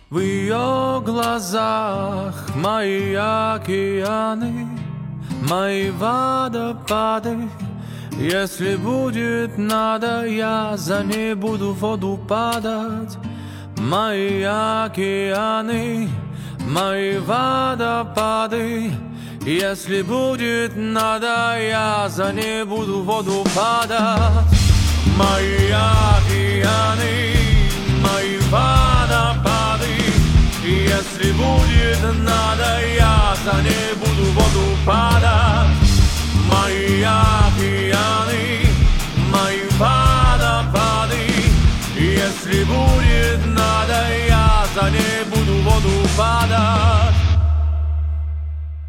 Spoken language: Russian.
В ее глазах мои океаны, мои водопады. Если будет надо, я за ней буду в воду падать. Мои океаны, мои водопады. Если будет надо, я за ней буду в воду падать. Мои океаны, мои водопады. Если будет надо, я за ней буду в воду падать.